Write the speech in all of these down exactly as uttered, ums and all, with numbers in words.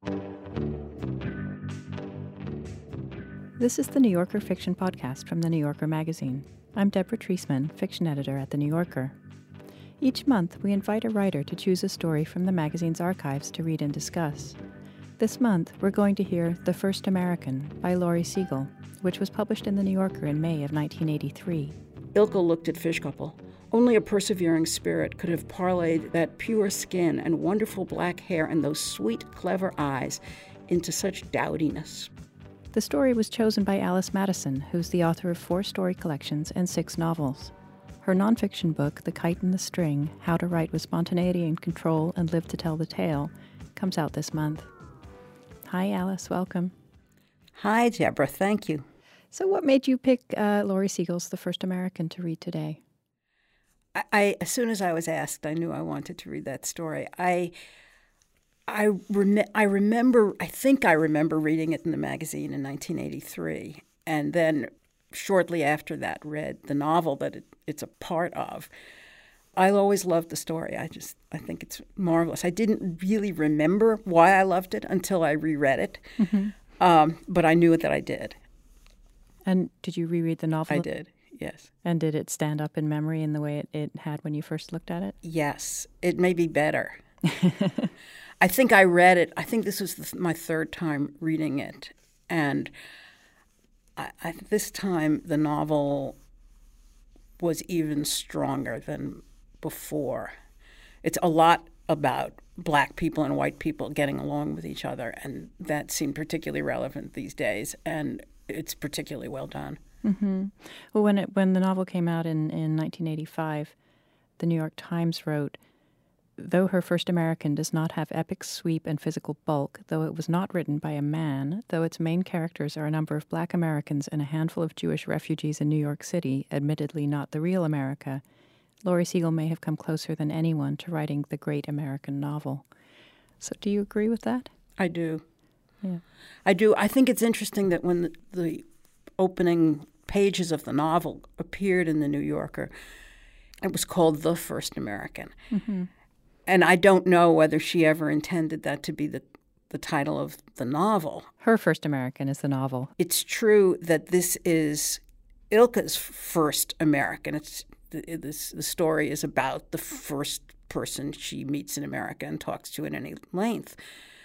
This is the New Yorker Fiction Podcast from The New Yorker magazine. I'm Deborah Treisman, fiction editor at The New Yorker. Each month, we invite a writer to choose a story from the magazine's archives to read and discuss. This month, we're going to hear The First American by Laurie Segall, which was published in The New Yorker in May of nineteen eighty-three. Ilka looked at Fischkuppel. Only a persevering spirit could have parlayed that pure skin and wonderful black hair and those sweet, clever eyes into such dowdiness. The story was chosen by Alice Madison, who's the author of four story collections and six novels. Her nonfiction book, The Kite and the String, How to Write with Spontaneity and Control and Live to Tell the Tale, comes out this month. Hi, Alice. Welcome. Hi, Deborah. Thank you. So what made you pick uh, Laurie Segall's The First American to read today? I, I, as soon as I was asked, I knew I wanted to read that story. I... I, rem- I remember, I think I remember reading it in the magazine in nineteen eighty-three, and then shortly after that read the novel that it, it's a part of. I always loved the story. I just, I think it's marvelous. I didn't really remember why I loved it until I reread it, mm-hmm. um, but I knew that I did. And did you reread the novel? I did, yes. And did it stand up in memory in the way it, it had when you first looked at it? Yes, it may be better. I think I read it, I think this was the, my third time reading it. And I, I, this time the novel was even stronger than before. It's a lot about black people and white people getting along with each other, and that seemed particularly relevant these days, and it's particularly well done. Mm-hmm. Well, when it, when the novel came out in, in nineteen eighty-five, the New York Times wrote, though Her First American does not have epic sweep and physical bulk, though it was not written by a man, though its main characters are a number of black Americans and a handful of Jewish refugees in New York City, admittedly not the real America, Laurie Segall may have come closer than anyone to writing the great American novel. So do you agree with that? I do. Yeah. I do. I think it's interesting that when the, the opening pages of the novel appeared in The New Yorker, it was called The First American. Mm-hmm. And I don't know whether she ever intended that to be the, the title of the novel. Her First American is the novel. It's true that this is Ilka's first American. It's this, the story is about the first person she meets in America and talks to at any length.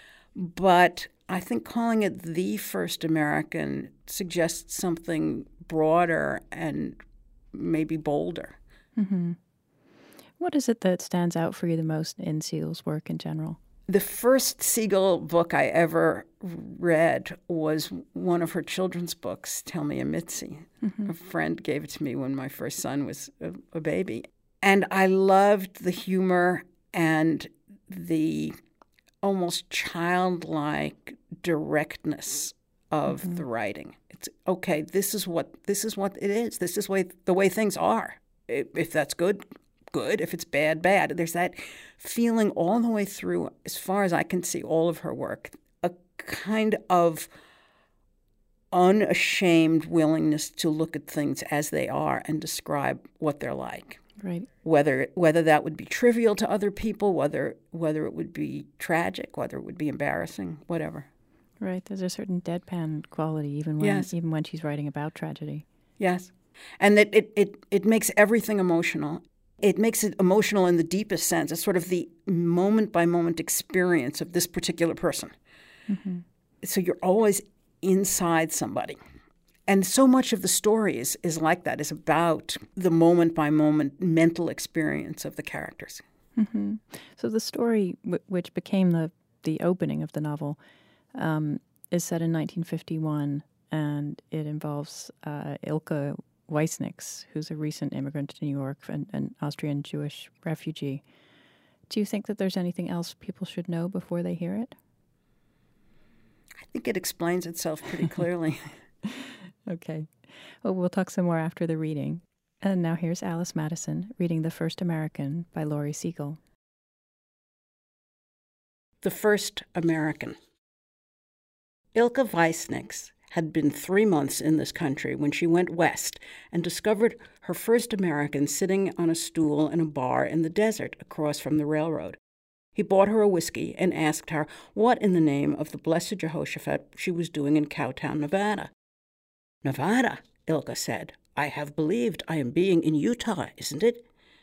But I think calling it The First American suggests something broader and maybe bolder. Mm-hmm. What is it that stands out for you the most in Segall's work in general? The first Segall book I ever read was one of her children's books, Tell Me a Mitzi. Mm-hmm. A friend gave it to me when my first son was a, a baby. And I loved the humor and the almost childlike directness of mm-hmm. the writing. It's okay, this is what this is what it is. This is way, the way things are. If, if that's good, good. If it's bad, bad. There's that feeling all the way through, as far as I can see, all of her work, a kind of unashamed willingness to look at things as they are and describe what they're like. Right. Whether whether that would be trivial to other people, whether whether it would be tragic, whether it would be embarrassing, whatever. Right. There's a certain deadpan quality even when yes. even when she's writing about tragedy. Yes. And that it, it, it makes everything emotional. It makes it emotional in the deepest sense. It's sort of the moment-by-moment experience of this particular person. Mm-hmm. So you're always inside somebody. And so much of the story is, is like that, is about the moment-by-moment mental experience of the characters. Mm-hmm. So the story, w- which became the, the opening of the novel, um, is set in nineteen fifty-one, and it involves uh, Ilka Weissnix, who's a recent immigrant to New York, and an Austrian Jewish refugee. Do you think that there's anything else people should know before they hear it? I think it explains itself pretty clearly. Okay. Well, we'll talk some more after the reading. And now here's Alice Madison reading The First American by Laurie Segall. The First American. Ilka Weissnix had been three months in this country when she went west and discovered her first American sitting on a stool in a bar in the desert across from the railroad. He bought her a whiskey and asked her what in the name of the blessed Jehoshaphat she was doing in Cowtown, Nevada. Nevada, Ilka said. I have believed I am being in Utah, isn't it?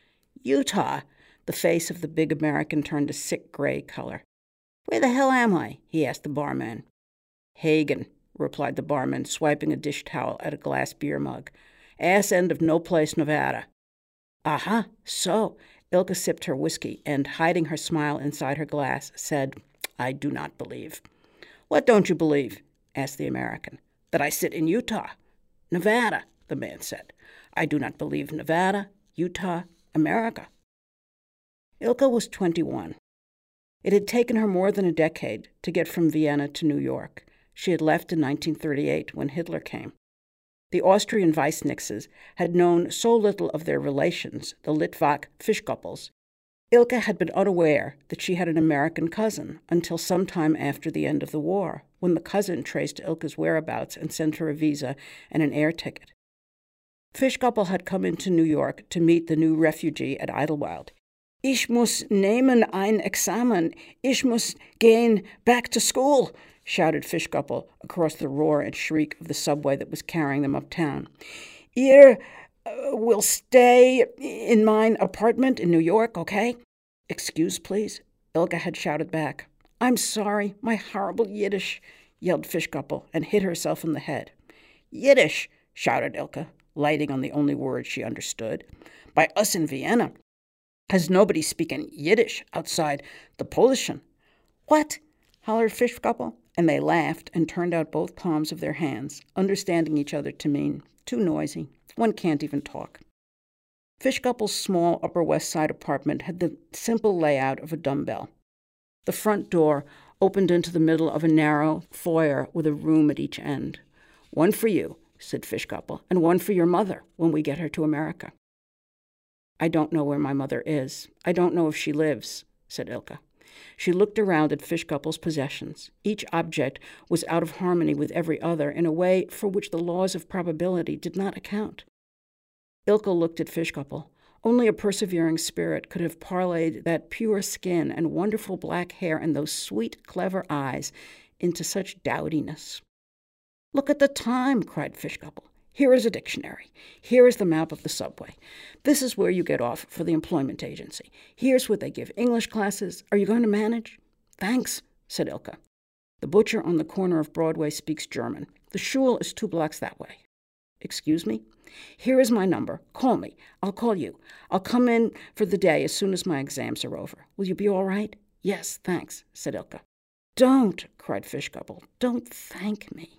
Utah. The face of the big American turned a sick gray color. Where the hell am I? He asked the barman. Hagen, replied the barman, swiping a dish towel at a glass beer mug. Ass end of No Place, Nevada. Aha, so. Ilka sipped her whiskey and, hiding her smile inside her glass, said, I do not believe. What don't you believe? Asked the American. That I sit in Utah. Nevada, the man said. I do not believe Nevada, Utah, America. Ilka was twenty-one. It had taken her more than a decade to get from Vienna to New York. She had left in nineteen thirty-eight when Hitler came. The Austrian Weissnitzes had known so little of their relations, the Litvak Fischkoppels. Ilka had been unaware that she had an American cousin until some time after the end of the war, when the cousin traced Ilka's whereabouts and sent her a visa and an air ticket. Fischkoppel had come into New York to meet the new refugee at Idlewild. Ich muss nehmen ein Examen. Ich muss gehen back to school, shouted Fischkoppel across the roar and shriek of the subway that was carrying them uptown. Ihr uh, will stay in mine apartment in New York, okay? Excuse, please, Ilka had shouted back. I'm sorry, my horrible Yiddish, yelled Fischkoppel and hit herself in the head. Yiddish, shouted Ilka, lighting on the only word she understood. By us in Vienna. Has nobody speaking Yiddish outside the Polischen? What? Hollered Fischkoppel, and they laughed and turned out both palms of their hands, understanding each other to mean, too noisy, one can't even talk. Fischkoppel's small Upper West Side apartment had the simple layout of a dumbbell. The front door opened into the middle of a narrow foyer with a room at each end. One for you, said Fischkoppel, and one for your mother when we get her to America. I don't know where my mother is. I don't know if she lives, said Ilka. She looked around at Fischkoppel's possessions. Each object was out of harmony with every other in a way for which the laws of probability did not account. Ilka looked at Fischkoppel. Only a persevering spirit could have parlayed that pure skin and wonderful black hair and those sweet, clever eyes into such dowdiness. Look at the time, cried Fischkoppel. Here is a dictionary. Here is the map of the subway. This is where you get off for the employment agency. Here's where they give English classes. Are you going to manage? Thanks, said Ilka. The butcher on the corner of Broadway speaks German. The shul is two blocks that way. Excuse me? Here is my number. Call me. I'll call you. I'll come in for the day as soon as my exams are over. Will you be all right? Yes, thanks, said Ilka. Don't, cried Fischkoppel. Don't thank me.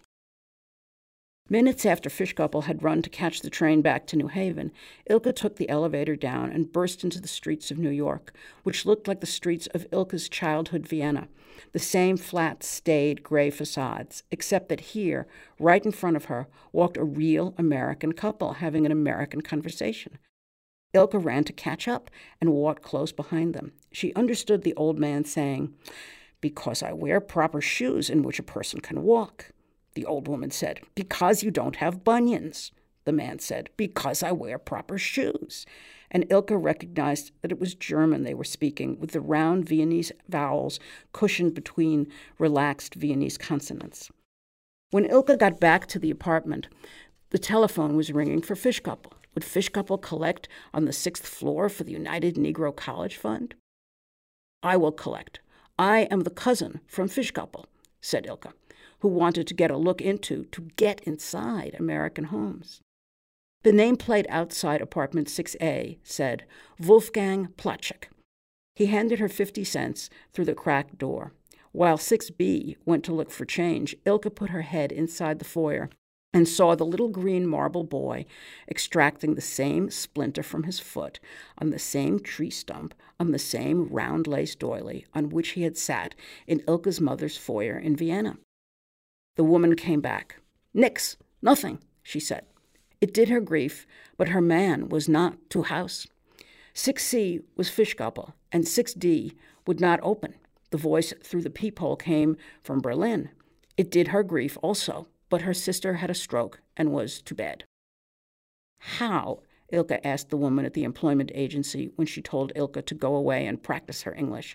Minutes after Fischkoppel had run to catch the train back to New Haven, Ilka took the elevator down and burst into the streets of New York, which looked like the streets of Ilka's childhood Vienna, the same flat, staid, gray facades, except that here, right in front of her, walked a real American couple having an American conversation. Ilka ran to catch up and walked close behind them. She understood the old man saying, "Because I wear proper shoes in which a person can walk." The old woman said, "Because you don't have bunions." The man said, "Because I wear proper shoes." And Ilka recognized that it was German they were speaking, with the round Viennese vowels cushioned between relaxed Viennese consonants. When Ilka got back to the apartment, the telephone was ringing for Fischkoppel. Would Fischkoppel collect on the sixth floor for the United Negro College Fund? "I will collect. I am the cousin from Fischkoppel," said Ilka, who wanted to get a look into, to get inside American homes. The nameplate outside apartment six A said, Wolfgang Platschek. He handed her fifty cents through the cracked door. While six B went to look for change, Ilka put her head inside the foyer and saw the little green marble boy extracting the same splinter from his foot on the same tree stump on the same round lace doily on which he had sat in Ilka's mother's foyer in Vienna. The woman came back. "Nix, nothing," she said. It did her grief, but her man was not to house. six C was Fischkoppel, and six D would not open. The voice through the peephole came from Berlin. It did her grief also, but her sister had a stroke and was to bed. "How?" Ilka asked the woman at the employment agency when she told Ilka to go away and practice her English.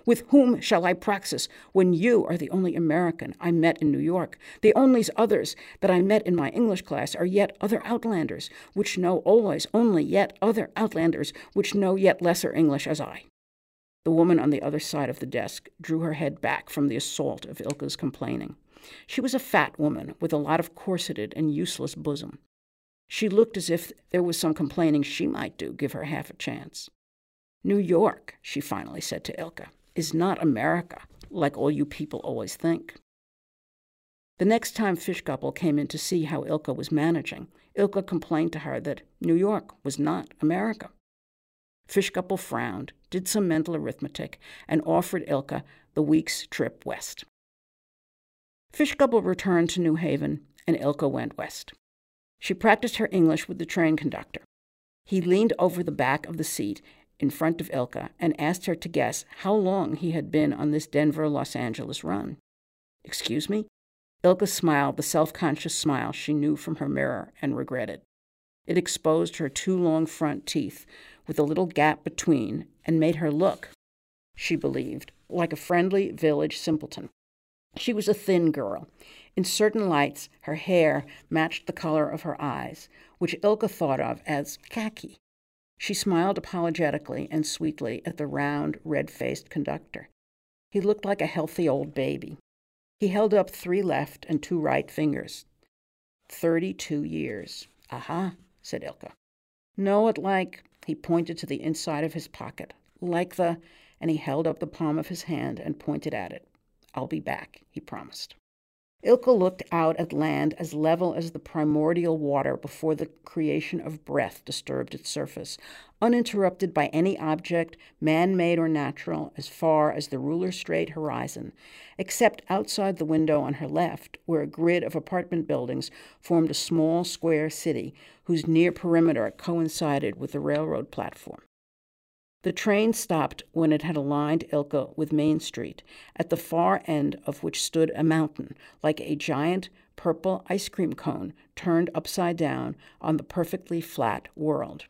With whom shall I praxis when you are the only American I met in New York? The only others that I met in my English class are yet other outlanders, which know always only yet other outlanders, which know yet lesser English as I. The woman on the other side of the desk drew her head back from the assault of Ilka's complaining. She was a fat woman with a lot of corseted and useless bosom. She looked as if there was some complaining she might do, give her half a chance. New York, she finally said to Ilka, is not America, like all you people always think. The next time Fischgobel came in to see how Ilka was managing, Ilka complained to her that New York was not America. Fischgobel frowned, did some mental arithmetic, and offered Ilka the week's trip west. Fischgobel returned to New Haven, and Ilka went west. She practiced her English with the train conductor. He leaned over the back of the seat in front of Ilka and asked her to guess how long he had been on this Denver-Los Angeles run. Excuse me? Ilka smiled the self-conscious smile she knew from her mirror and regretted. It exposed her two long front teeth with a little gap between and made her look, she believed, like a friendly village simpleton. She was a thin girl. In certain lights, her hair matched the color of her eyes, which Ilka thought of as khaki. She smiled apologetically and sweetly at the round, red-faced conductor. He looked like a healthy old baby. He held up three left and two right fingers. Thirty-two years. Aha, said Ilka. Know it like, he pointed to the inside of his pocket, like the, and he held up the palm of his hand and pointed at it. I'll be back, he promised. Ilka looked out at land as level as the primordial water before the creation of breath disturbed its surface, uninterrupted by any object, man-made or natural, as far as the ruler-straight horizon, except outside the window on her left, where a grid of apartment buildings formed a small square city whose near perimeter coincided with the railroad platform. The train stopped when it had aligned Ilka with Main Street, at the far end of which stood a mountain, like a giant purple ice cream cone turned upside down on the perfectly flat world.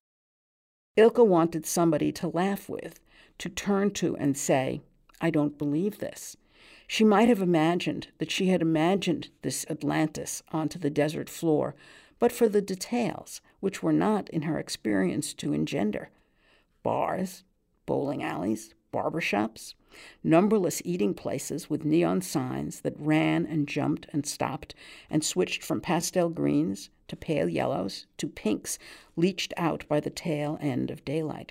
Ilka wanted somebody to laugh with, to turn to and say, I don't believe this. She might have imagined that she had imagined this Atlantis onto the desert floor, but for the details, which were not in her experience to engender. Bars, bowling alleys, barber shops, numberless eating places with neon signs that ran and jumped and stopped and switched from pastel greens to pale yellows to pinks leached out by the tail end of daylight.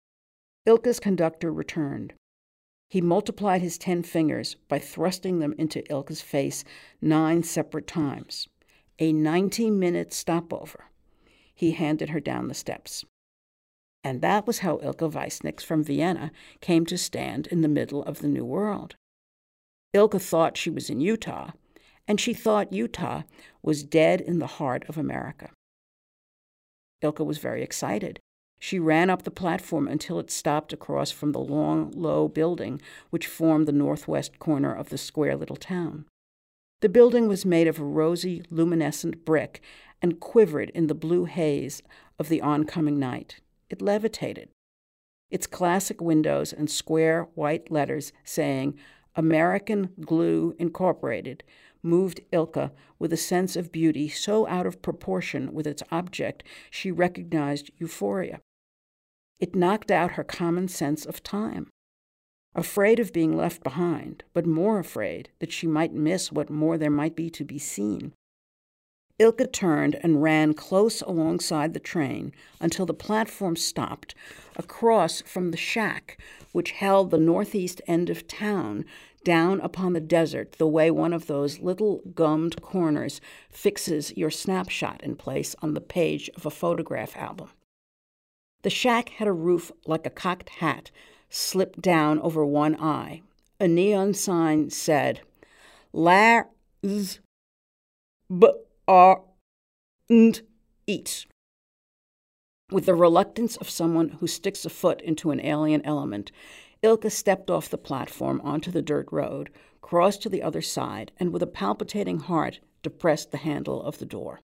Ilka's conductor returned. He multiplied his ten fingers by thrusting them into Ilka's face nine separate times. A ninety-minute stopover. He handed her down the steps. And that was how Ilka Weissnix from Vienna came to stand in the middle of the New World. Ilka thought she was in Utah, and she thought Utah was dead in the heart of America. Ilka was very excited. She ran up the platform until it stopped across from the long, low building which formed the northwest corner of the square little town. The building was made of a rosy, luminescent brick and quivered in the blue haze of the oncoming night. It levitated. Its classic windows and square white letters saying American Glue Incorporated moved Ilka with a sense of beauty so out of proportion with its object she recognized euphoria. It knocked out her common sense of time. Afraid of being left behind, but more afraid that she might miss what more there might be to be seen, Ilka turned and ran close alongside the train until the platform stopped across from the shack which held the northeast end of town down upon the desert the way one of those little gummed corners fixes your snapshot in place on the page of a photograph album. The shack had a roof like a cocked hat slipped down over one eye. A neon sign said, Lars B. R. and eat. With the reluctance of someone who sticks a foot into an alien element, Ilka stepped off the platform onto the dirt road, crossed to the other side, and with a palpitating heart depressed the handle of the door.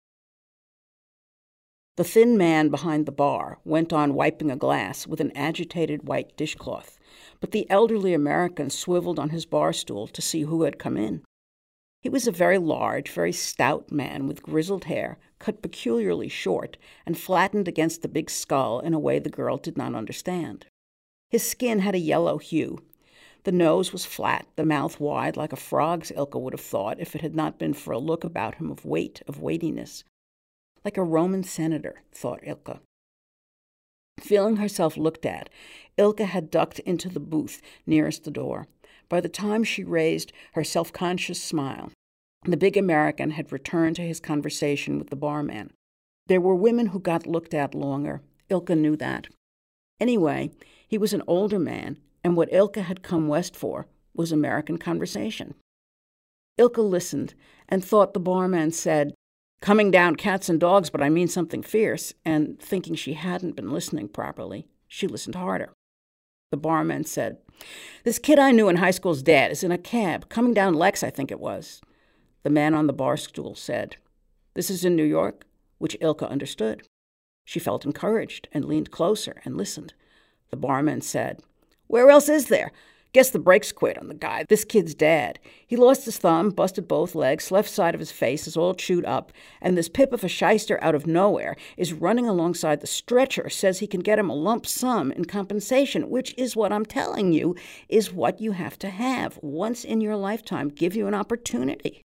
The thin man behind the bar went on wiping a glass with an agitated white dishcloth, but the elderly American swiveled on his bar stool to see who had come in. He was a very large, very stout man with grizzled hair, cut peculiarly short and flattened against the big skull in a way the girl did not understand. His skin had a yellow hue. The nose was flat, the mouth wide, like a frog's, Ilka would have thought, if it had not been for a look about him of weight, of weightiness. Like a Roman senator, thought Ilka. Feeling herself looked at, Ilka had ducked into the booth nearest the door. By the time she raised her self-conscious smile, the big American had returned to his conversation with the barman. There were women who got looked at longer. Ilka knew that. Anyway, he was an older man, and what Ilka had come west for was American conversation. Ilka listened and thought the barman said, "Coming down cats and dogs, but I mean something fierce," and thinking she hadn't been listening properly, she listened harder. The barman said, "This kid I knew in high school's dad is in a cab, coming down Lex, I think it was." The man on the bar stool said, "This is in New York," which Ilka understood. She felt encouraged and leaned closer and listened. The barman said, "Where else is there? Guess the brakes quit on the guy, this kid's dad. He lost his thumb, busted both legs, left side of his face is all chewed up, and this pip of a shyster out of nowhere is running alongside the stretcher, says he can get him a lump sum in compensation, which is what I'm telling you is what you have to have once in your lifetime, give you an opportunity."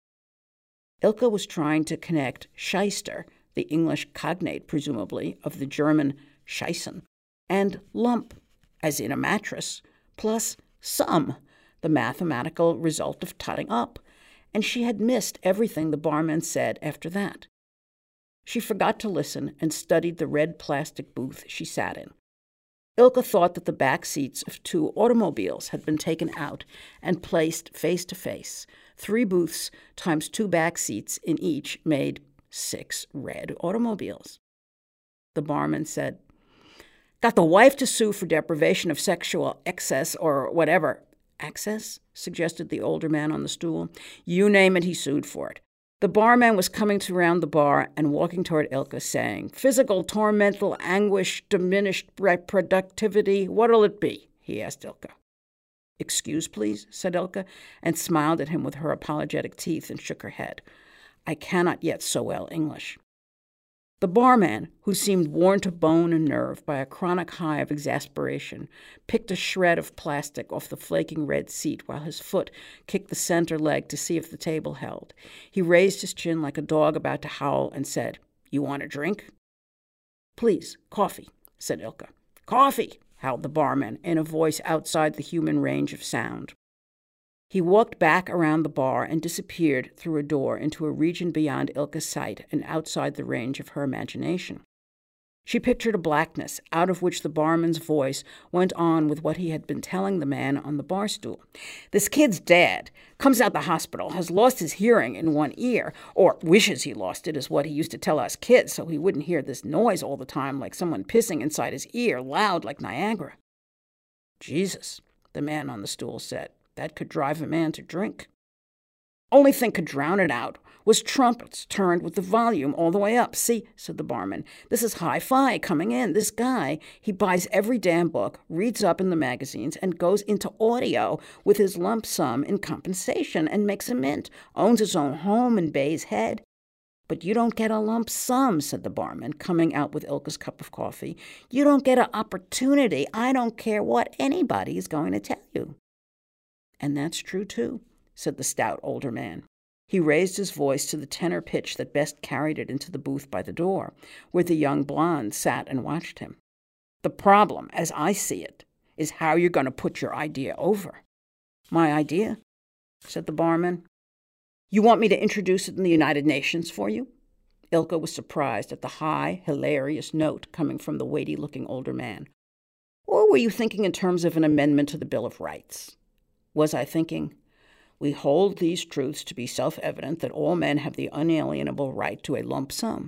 Ilka was trying to connect shyster, the English cognate, presumably, of the German scheißen, and lump, as in a mattress, plus sum, the mathematical result of totting up, and she had missed everything the barman said after that. She forgot to listen and studied the red plastic booth she sat in. Ilka thought that the back seats of two automobiles had been taken out and placed face to face. Three booths times two back seats in each made six red automobiles. The barman said, "Got the wife to sue for deprivation of sexual excess or whatever." "Access?" suggested the older man on the stool. "You name it, he sued for it." The barman was coming to round the bar and walking toward Ilka, saying, "Physical, tormental, anguish, diminished reproductivity, what'll it be?" he asked Ilka. "Excuse, please," said Ilka, and smiled at him with her apologetic teeth and shook her head. "I cannot yet so well English." The barman, who seemed worn to bone and nerve by a chronic high of exasperation, picked a shred of plastic off the flaking red seat while his foot kicked the center leg to see if the table held. He raised his chin like a dog about to howl and said, "You want a drink?" "Please, coffee," said Ilka. "Coffee," howled the barman in a voice outside the human range of sound. He walked back around the bar and disappeared through a door into a region beyond Ilka's sight and outside the range of her imagination. She pictured a blackness out of which the barman's voice went on with what he had been telling the man on the bar stool. "This kid's dad comes out the hospital, has lost his hearing in one ear, or wishes he lost it, is what he used to tell us kids, so he wouldn't hear this noise all the time like someone pissing inside his ear, loud like Niagara." "Jesus," the man on the stool said. "That could drive a man to drink." "Only thing could drown it out was trumpets turned with the volume all the way up. See," said the barman, "this is hi-fi coming in. This guy, he buys every damn book, reads up in the magazines, and goes into audio with his lump sum in compensation and makes a mint, owns his own home in Bay's Head." "But you don't get a lump sum," said the barman, coming out with Ilka's cup of coffee. "You don't get an opportunity. I don't care what anybody is going to tell you." "And that's true, too," said the stout older man. He raised his voice to the tenor pitch that best carried it into the booth by the door, where the young blonde sat and watched him. "The problem, as I see it, is how you're going to put your idea over." "My idea?" said the barman. "You want me to introduce it in the United Nations for you?" Ilka was surprised at the high, hilarious note coming from the weighty-looking older man. "Or were you thinking in terms of an amendment to the Bill of Rights?" Was I thinking, "We hold these truths to be self-evident that all men have the unalienable right to a lump sum."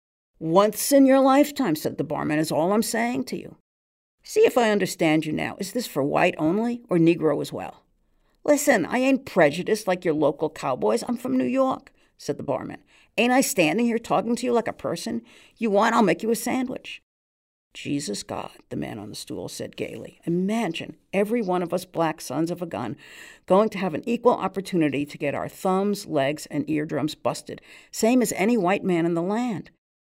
"Once in your lifetime," said the barman, "is all I'm saying to you." "See if I understand you now. Is this for white only or Negro as well?" "Listen, I ain't prejudiced like your local cowboys. I'm from New York," said the barman. "Ain't I standing here talking to you like a person? You want, I'll make you a sandwich." Jesus God, the man on the stool said gaily. Imagine every one of us black sons of a gun going to have an equal opportunity to get our thumbs, legs, and eardrums busted, same as any white man in the land.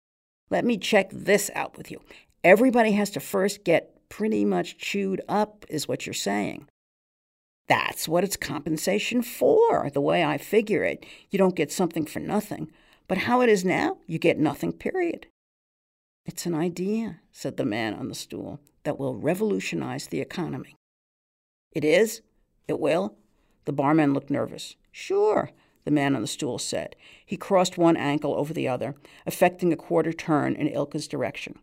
Let me check this out with you. Everybody has to first get pretty much chewed up, is what you're saying. That's what it's compensation for, the way I figure it. You don't get something for nothing. But how it is now, you get nothing, period. It's an idea, said the man on the stool, that will revolutionize the economy. It is? It will? The barman looked nervous. Sure, the man on the stool said. He crossed one ankle over the other, effecting a quarter turn in Ilka's direction.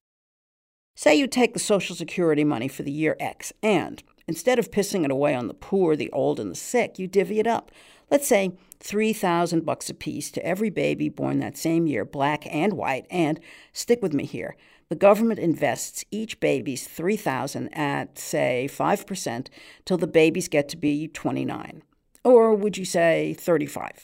Say you take the Social Security money for the year X, and instead of pissing it away on the poor, the old, and the sick, you divvy it up. Let's say three thousand bucks apiece to every baby born that same year, black and white, and, stick with me here, the government invests each baby's three thousand at, say, five percent till the babies get to be twenty-nine. Or would you say thirty-five?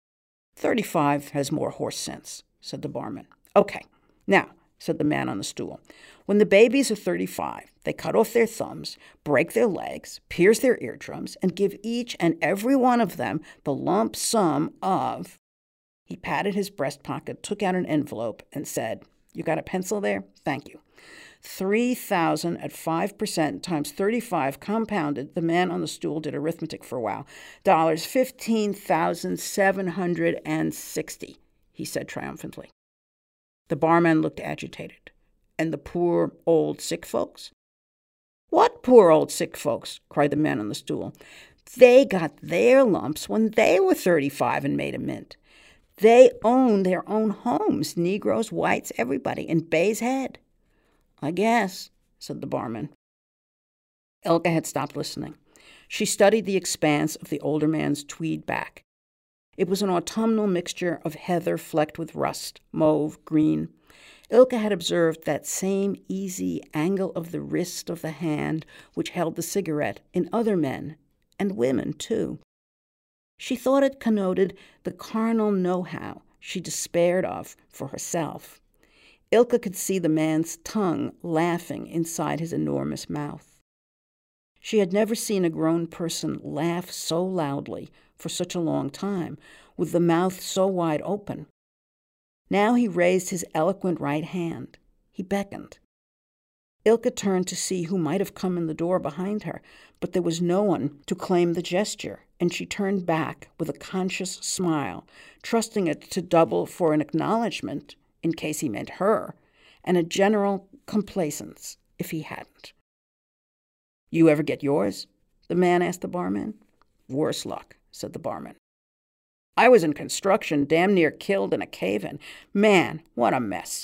thirty-five has more horse sense, said the barman. Okay, now, said the man on the stool, when the babies are thirty-five, they cut off their thumbs, break their legs, pierce their eardrums, and give each and every one of them the lump sum of... He patted his breast pocket, took out an envelope, and said, You got a pencil there? Thank you. three thousand at five percent times thirty-five compounded, the man on the stool did arithmetic for a while, dollars fifteen thousand seven hundred sixty, he said triumphantly. The barman looked agitated. And the poor, old, sick folks? What poor, old, sick folks? Cried the man on the stool. They got their lumps when they were thirty-five and made a mint. They own their own homes, Negroes, whites, everybody, in Bay's Head. I guess, said the barman. Ilka had stopped listening. She studied the expanse of the older man's tweed back. It was an autumnal mixture of heather flecked with rust, mauve, green. Ilka had observed that same easy angle of the wrist of the hand which held the cigarette in other men, and women, too. She thought it connoted the carnal know-how she despaired of for herself. Ilka could see the man's tongue laughing inside his enormous mouth. She had never seen a grown person laugh so loudly for such a long time, with the mouth so wide open. Now he raised his eloquent right hand. He beckoned. Ilka turned to see who might have come in the door behind her, but there was no one to claim the gesture, and she turned back with a conscious smile, trusting it to double for an acknowledgement, in case he meant her, and a general complacence if he hadn't. You ever get yours? The man asked the barman. Worse luck, said the barman. I was in construction, damn near killed in a cave-in. Man, what a mess.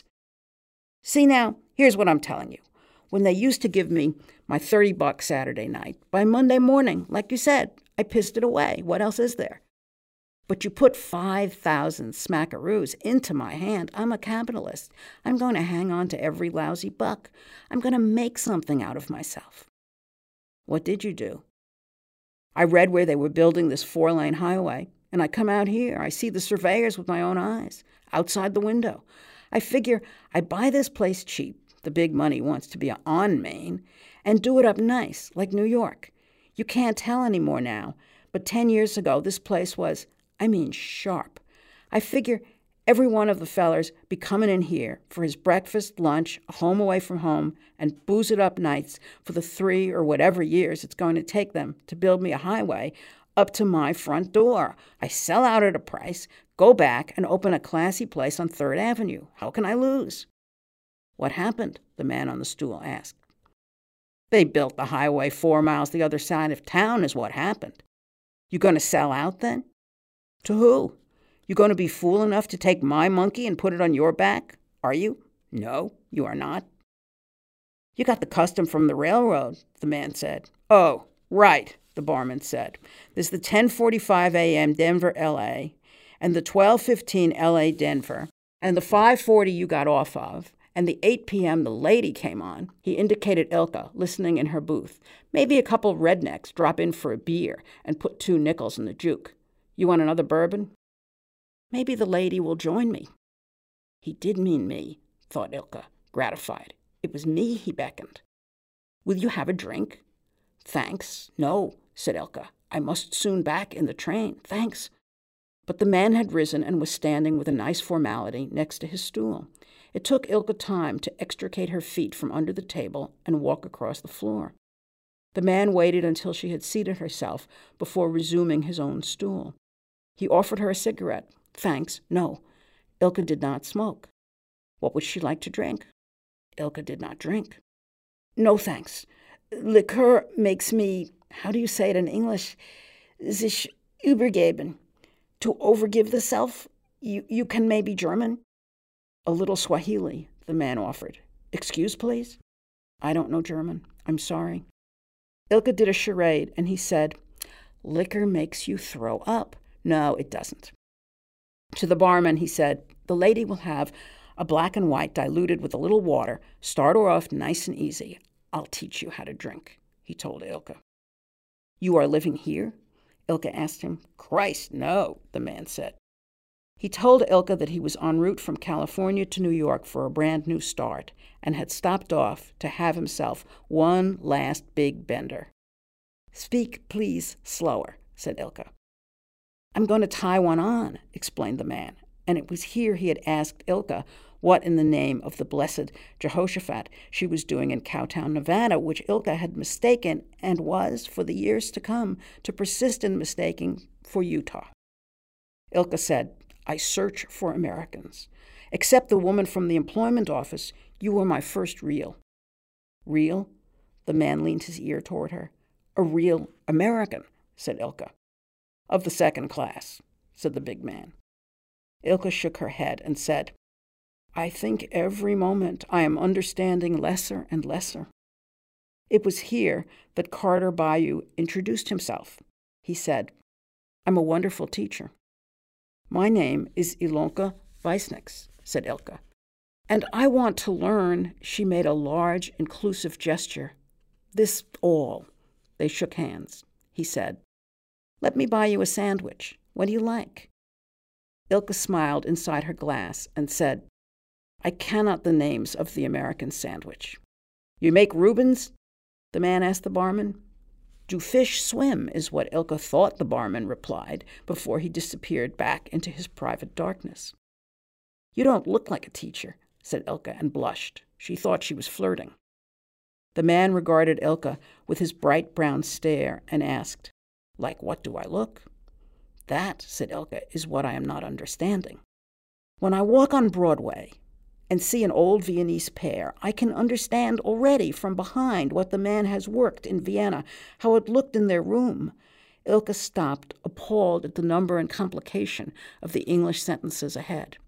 See now, here's what I'm telling you. When they used to give me my thirty bucks Saturday night, by Monday morning, like you said, I pissed it away. What else is there? But you put five thousand smackaroos into my hand. I'm a capitalist. I'm going to hang on to every lousy buck. I'm going to make something out of myself. What did you do? I read where they were building this four-lane highway, and I come out here. I see the surveyors with my own eyes, outside the window. I figure I buy this place cheap. The big money wants to be on Main, and do it up nice, like New York. You can't tell anymore now, but ten years ago this place was, I mean, sharp. I figure every one of the fellers be coming in here for his breakfast, lunch, a home away from home, and booze it up nights for the three or whatever years it's going to take them to build me a highway up to my front door. I sell out at a price, go back, and open a classy place on Third Avenue. How can I lose? What happened? The man on the stool asked. They built the highway four miles the other side of town is what happened. You going to sell out then? To who? You going to be fool enough to take my monkey and put it on your back? Are you? No, you are not. You got the custom from the railroad, the man said. Oh, right, the barman said. There's the ten forty-five a.m. Denver, L A, and the twelve fifteen L A Denver, and the five forty you got off of, and the eight p.m. the lady came on. He indicated Ilka, listening in her booth. Maybe a couple rednecks drop in for a beer and put two nickels in the juke. You want another bourbon? Maybe the lady will join me. He did mean me, thought Ilka, gratified. It was me he beckoned. Will you have a drink? Thanks. No, said Ilka. I must soon back in the train. Thanks. But the man had risen and was standing with a nice formality next to his stool. It took Ilka time to extricate her feet from under the table and walk across the floor. The man waited until she had seated herself before resuming his own stool. He offered her a cigarette. Thanks, no. Ilka did not smoke. What would she like to drink? Ilka did not drink. No, thanks. Liqueur makes me, how do you say it in English? Sich übergeben. To overgive the self? You, you can maybe German? A little Swahili, the man offered. Excuse, please? I don't know German. I'm sorry. Ilka did a charade, and he said, Liquor makes you throw up. No, it doesn't. To the barman, he said, the lady will have a black and white diluted with a little water. Start her off nice and easy. I'll teach you how to drink, he told Ilka. You are living here? Ilka asked him. Christ, no, the man said. He told Ilka that he was en route from California to New York for a brand new start and had stopped off to have himself one last big bender. Speak, please, slower, said Ilka. I'm going to tie one on, explained the man, and it was here he had asked Ilka what in the name of the blessed Jehoshaphat she was doing in Cowtown, Nevada, which Ilka had mistaken and was, for the years to come, to persist in mistaking for Utah. Ilka said, I search for Americans. Except the woman from the employment office, you were my first real. Real? The man leaned his ear toward her. A real American, said Ilka. Of the second class, said the big man. Ilka shook her head and said, I think every moment I am understanding lesser and lesser. It was here that Carter Bayou introduced himself. He said, I'm a wonderful teacher. My name is Ilonka Weisnix, said Ilka. And I want to learn, she made a large, inclusive gesture. This all. They shook hands. He said, Let me buy you a sandwich. What do you like? Ilka smiled inside her glass and said, I cannot the names of the American sandwich. You make Reubens? The man asked the barman. Do fish swim, is what Ilka thought the barman replied before he disappeared back into his private darkness. You don't look like a teacher, said Ilka and blushed. She thought she was flirting. The man regarded Ilka with his bright brown stare and asked, Like what do I look? That, said Ilka, is what I am not understanding. When I walk on Broadway and see an old Viennese pair, I can understand already from behind what the man has worked in Vienna, how it looked in their room. Ilka stopped, appalled at the number and complication of the English sentences ahead.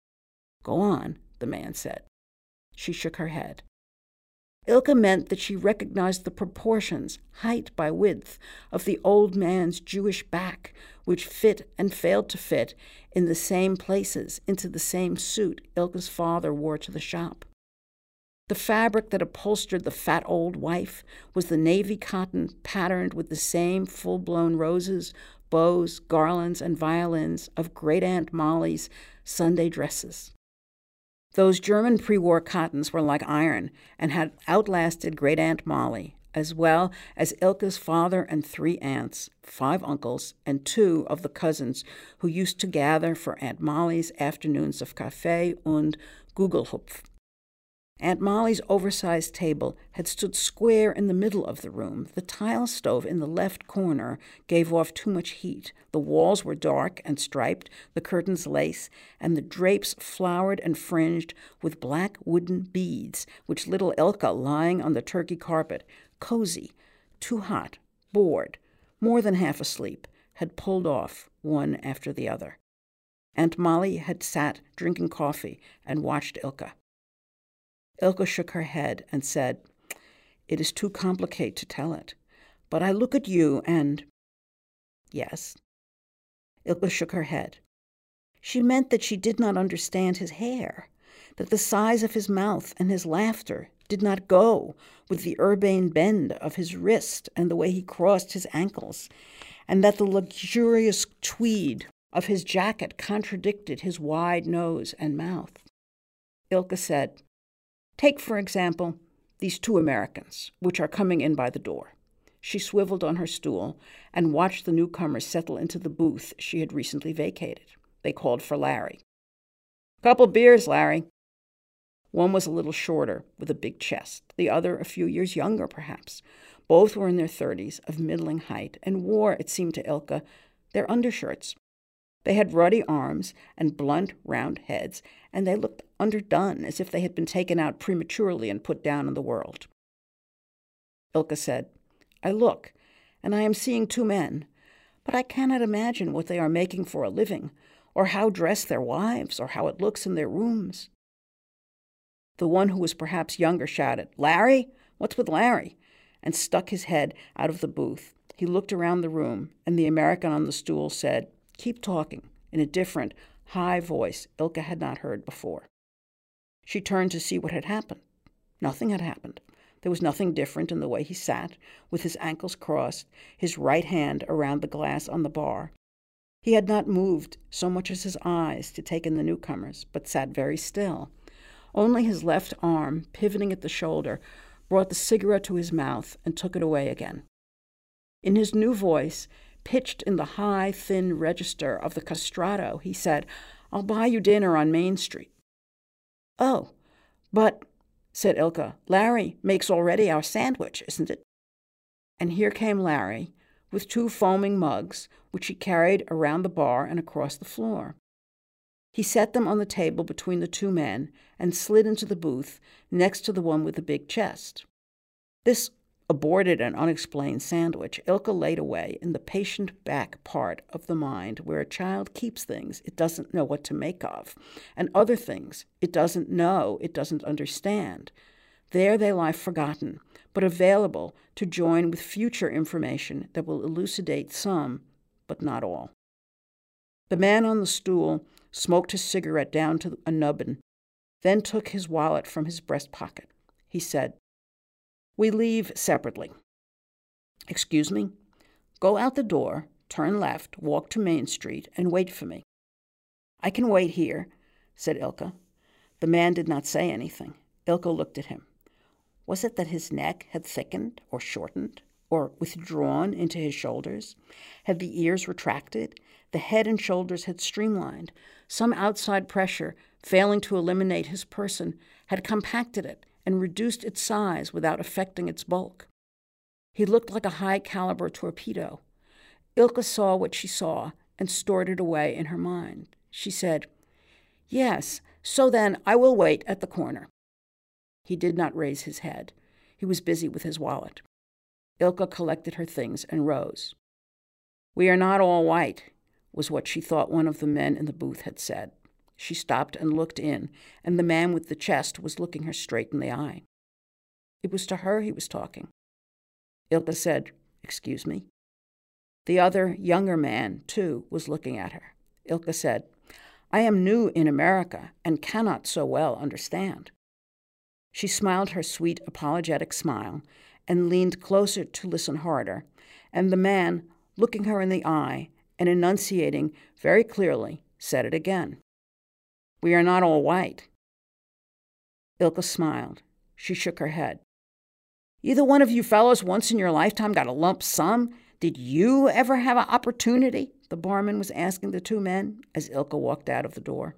Go on, the man said. She shook her head. Ilka meant that she recognized the proportions, height by width, of the old man's Jewish back, which fit and failed to fit in the same places into the same suit Ilka's father wore to the shop. The fabric that upholstered the fat old wife was the navy cotton patterned with the same full-blown roses, bows, garlands, and violins of Great-Aunt Molly's Sunday dresses. Those German pre-war cottons were like iron and had outlasted Great-Aunt Molly, as well as Ilka's father and three aunts, five uncles, and two of the cousins who used to gather for Aunt Molly's afternoons of Kaffee und Gugelhupf. Aunt Molly's oversized table had stood square in the middle of the room. The tile stove in the left corner gave off too much heat. The walls were dark and striped, the curtains lace, and the drapes flowered and fringed with black wooden beads, which little Ilka, lying on the turkey carpet, cozy, too hot, bored, more than half asleep, had pulled off one after the other. Aunt Molly had sat drinking coffee and watched Ilka. Ilka shook her head and said, It is too complicated to tell it, but I look at you and... Yes. Ilka shook her head. She meant that she did not understand his hair, that the size of his mouth and his laughter did not go with the urbane bend of his wrist and the way he crossed his ankles, and that the luxurious tweed of his jacket contradicted his wide nose and mouth. Ilka said, Take, for example, these two Americans, which are coming in by the door. She swiveled on her stool and watched the newcomers settle into the booth she had recently vacated. They called for Larry. "Couple beers, Larry." One was a little shorter, with a big chest. The other a few years younger, perhaps. Both were in their thirties, of middling height, and wore, it seemed to Ilka, their undershirts. They had ruddy arms and blunt, round heads, and they looked underdone, as if they had been taken out prematurely and put down in the world. Ilka said, "I look, and I am seeing two men, but I cannot imagine what they are making for a living, or how dress their wives, or how it looks in their rooms." The one who was perhaps younger shouted, "Larry? What's with Larry?" and stuck his head out of the booth. He looked around the room, and the American on the stool said, "Keep talking," in a different, high voice Ilka had not heard before. She turned to see what had happened. Nothing had happened. There was nothing different in the way he sat, with his ankles crossed, his right hand around the glass on the bar. He had not moved so much as his eyes to take in the newcomers, but sat very still. Only his left arm, pivoting at the shoulder, brought the cigarette to his mouth and took it away again. In his new voice, pitched in the high, thin register of the castrato, he said, "I'll buy you dinner on Main Street." "Oh, but," said Ilka, "Larry makes already our sandwich, isn't it?" And here came Larry, with two foaming mugs, which he carried around the bar and across the floor. He set them on the table between the two men and slid into the booth next to the one with the big chest. This aborted and unexplained sandwich Ilka laid away in the patient back part of the mind where a child keeps things it doesn't know what to make of, and other things it doesn't know, it doesn't understand. There they lie forgotten, but available to join with future information that will elucidate some, but not all. The man on the stool smoked his cigarette down to a nubbin, then took his wallet from his breast pocket. He said, "We leave separately." "Excuse me? Go out the door, turn left, walk to Main Street, and wait for me." "I can wait here," said Ilka. The man did not say anything. Ilka looked at him. Was it that his neck had thickened or shortened or withdrawn into his shoulders? Had the ears retracted? The head and shoulders had streamlined. Some outside pressure, failing to eliminate his person, had compacted it and reduced its size without affecting its bulk. He looked like a high-caliber torpedo. Ilka saw what she saw and stored it away in her mind. She said, "Yes, so then I will wait at the corner." He did not raise his head. He was busy with his wallet. Ilka collected her things and rose. "We are not all white," was what she thought one of the men in the booth had said. She stopped and looked in, and the man with the chest was looking her straight in the eye. It was to her he was talking. Ilka said, "Excuse me." The other, younger man, too, was looking at her. Ilka said, "I am new in America and cannot so well understand." She smiled her sweet, apologetic smile and leaned closer to listen harder, and the man, looking her in the eye and enunciating very clearly, said it again. "We are not all white." Ilka smiled. She shook her head. "Either one of you fellows once in your lifetime got a lump sum? Did you ever have an opportunity?" the barman was asking the two men as Ilka walked out of the door.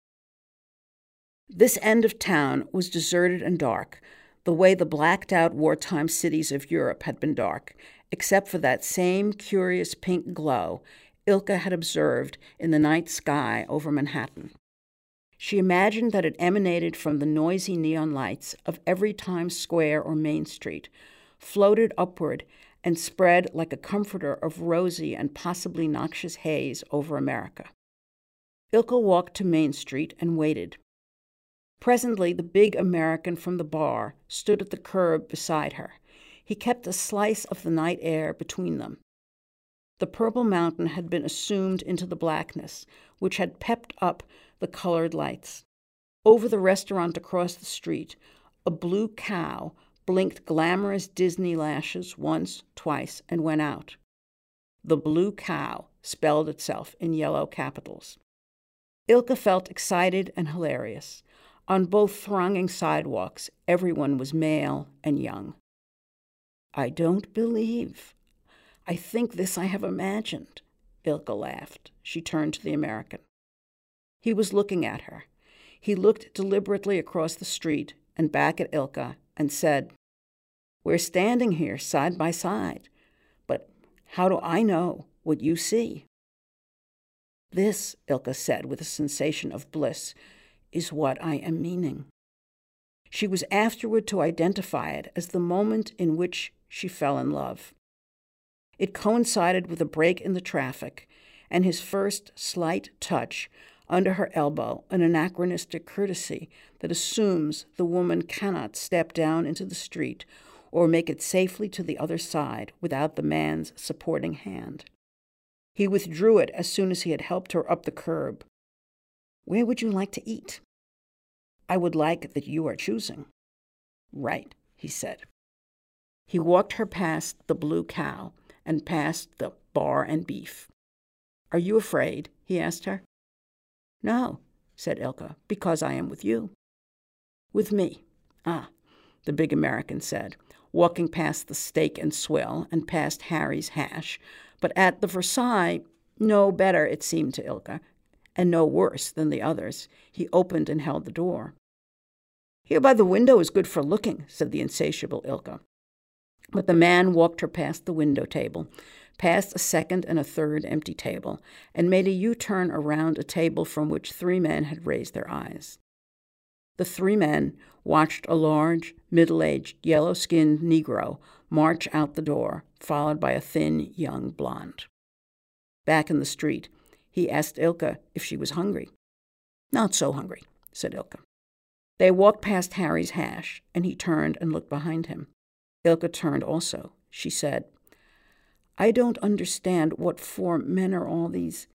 This end of town was deserted and dark, the way the blacked-out wartime cities of Europe had been dark, except for that same curious pink glow Ilka had observed in the night sky over Manhattan. She imagined that it emanated from the noisy neon lights of every Times Square or Main Street, floated upward, and spread like a comforter of rosy and possibly noxious haze over America. Ilka walked to Main Street and waited. Presently, the big American from the bar stood at the curb beside her. He kept a slice of the night air between them. The purple mountain had been assumed into the blackness, which had pepped up the colored lights. Over the restaurant across the street, a blue cow blinked glamorous Disney lashes once, twice, and went out. The blue cow spelled itself in yellow capitals. Ilka felt excited and hilarious. On both thronging sidewalks, everyone was male and young. I don't believe. I think this I have imagined, Ilka laughed. She turned to the American. He was looking at her. He looked deliberately across the street and back at Ilka and said, We're standing here side by side, but how do I know what you see? This, Ilka said with a sensation of bliss, is what I am meaning. She was afterward to identify it as the moment in which she fell in love. It coincided with a break in the traffic and his first slight touch under her elbow, an anachronistic courtesy that assumes the woman cannot step down into the street or make it safely to the other side without the man's supporting hand. He withdrew it as soon as he had helped her up the curb. Where would you like to eat? I would like that you are choosing. Right, he said. He walked her past the Blue Cow and past the Bar and Beef. Are you afraid? He asked her. No, said Ilka, because I am with you. With me. Ah, the big American said, walking past the Steak and Swill and past Harry's Hash, but at the Versailles, no better, it seemed to Ilka, and no worse than the others, he opened and held the door. Here by the window is good for looking, said the insatiable Ilka. But the man walked her past the window table, past a second and a third empty table, and made a U-turn around a table from which three men had raised their eyes. The three men watched a large, middle-aged, yellow-skinned Negro march out the door, followed by a thin, young blonde. Back in the street, he asked Ilka if she was hungry. Not so hungry, said Ilka. They walked past Harry's Hash, and he turned and looked behind him. Ilka turned also. She said, I don't understand what for men are all these.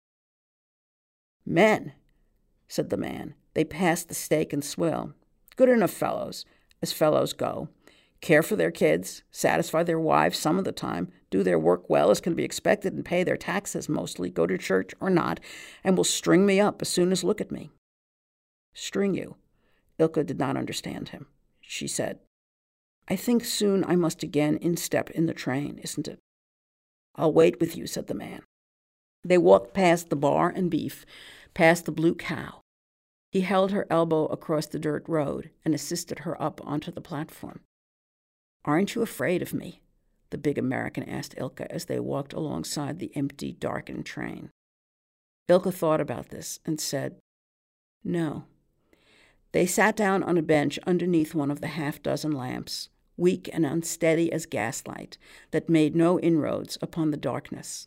Men, said the man. They passed the Steak and Swill. Good enough fellows, as fellows go. Care for their kids, satisfy their wives some of the time, do their work well as can be expected and pay their taxes mostly, go to church or not, and will string me up as soon as look at me. String you? Ilka did not understand him. She said, I think soon I must again instep in the train, isn't it? I'll wait with you, said the man. They walked past the Bar and Beef, past the Blue Cow. He held her elbow across the dirt road and assisted her up onto the platform. Aren't you afraid of me? The big American asked Ilka as they walked alongside the empty, darkened train. Ilka thought about this and said, No. They sat down on a bench underneath one of the half-dozen lamps, weak and unsteady as gaslight, that made no inroads upon the darkness.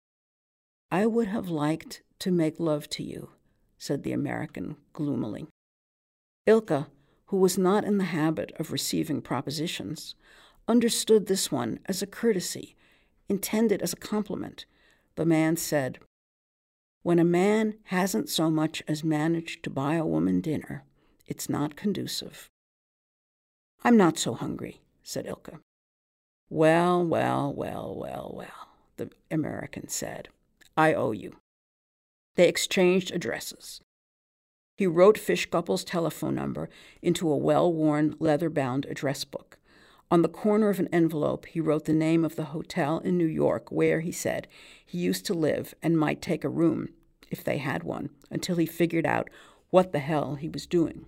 I would have liked to make love to you, said the American gloomily. Ilka, who was not in the habit of receiving propositions, understood this one as a courtesy, intended as a compliment. The man said, When a man hasn't so much as managed to buy a woman dinner, it's not conducive. I'm not so hungry, said Ilka. Well, well, well, well, well, the American said. I owe you. They exchanged addresses. He wrote Fischkoppel's telephone number into a well-worn, leather-bound address book. On the corner of an envelope, he wrote the name of the hotel in New York where, he said, he used to live and might take a room, if they had one, until he figured out what the hell he was doing.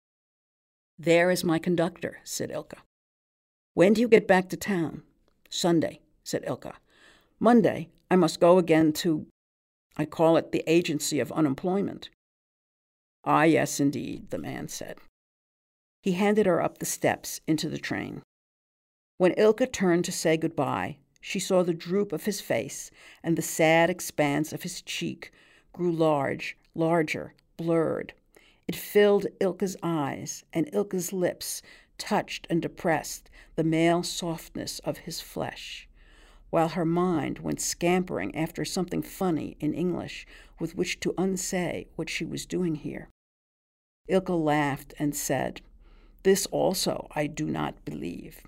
There is my conductor, said Ilka. When do you get back to town? Sunday, said Ilka. Monday, I must go again to, I call it the Agency of Unemployment. Ah, yes, indeed, the man said. He handed her up the steps into the train. When Ilka turned to say goodbye, she saw the droop of his face, and the sad expanse of his cheek grew large, larger, blurred. It filled Ilka's eyes, and Ilka's lips touched and depressed the male softness of his flesh, while her mind went scampering after something funny in English with which to unsay what she was doing here. Ilka laughed and said, This also I do not believe.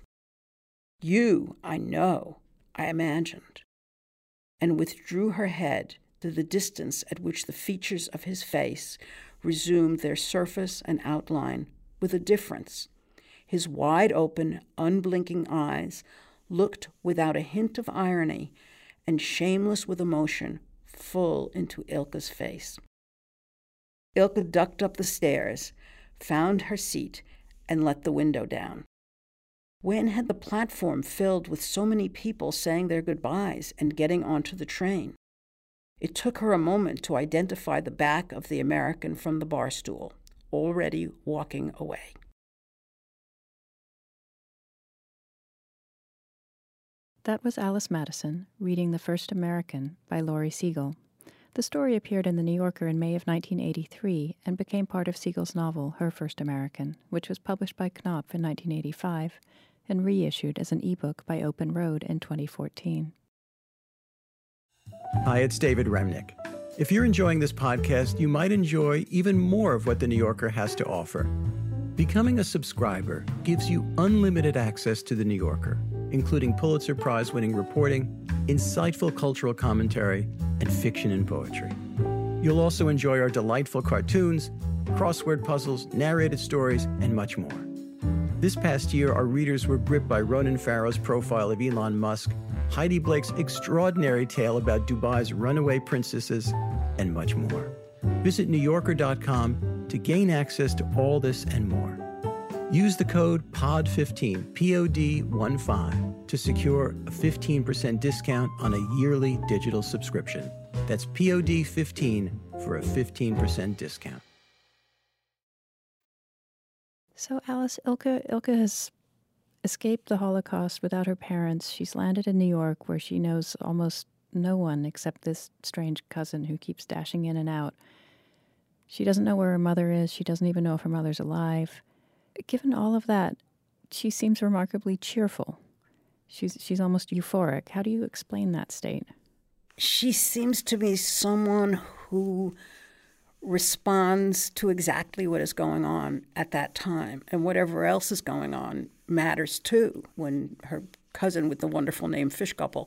You, I know, I imagined, and withdrew her head to the distance at which the features of his face resumed their surface and outline with a difference. His wide-open, unblinking eyes looked without a hint of irony and shameless with emotion full into Ilke's face. Ilke ducked up the stairs, found her seat, and let the window down. When had the platform filled with so many people saying their goodbyes and getting onto the train? It took her a moment to identify the back of the American from the bar stool, already walking away. That was Alice Madison reading The First American by Laurie Siegel. The story appeared in The New Yorker in May of nineteen eighty-three and became part of Siegel's novel, Her First American, which was published by Knopf in nineteen eighty-five and reissued as an ebook by Open Road in twenty fourteen. Hi, it's David Remnick. If you're enjoying this podcast, you might enjoy even more of what The New Yorker has to offer. Becoming a subscriber gives you unlimited access to The New Yorker, including Pulitzer Prize-winning reporting, insightful cultural commentary, and fiction and poetry. You'll also enjoy our delightful cartoons, crossword puzzles, narrated stories, and much more. This past year, our readers were gripped by Ronan Farrow's profile of Elon Musk, Heidi Blake's extraordinary tale about Dubai's runaway princesses, and much more. Visit new yorker dot com to gain access to all this and more. Use the code P O D fifteen, P O D fifteen, to secure a fifteen percent discount on a yearly digital subscription. That's P O D fifteen for a fifteen percent discount. So Alice, Ilke, Ilke has escaped the Holocaust without her parents. She's landed in New York where she knows almost no one except this strange cousin who keeps dashing in and out. She doesn't know where her mother is. She doesn't even know if her mother's alive. Given all of that, she seems remarkably cheerful. She's she's almost euphoric. How do you explain that state? She seems to be someone who responds to exactly what is going on at that time. And whatever else is going on matters too. When her cousin with the wonderful name Fischkoppel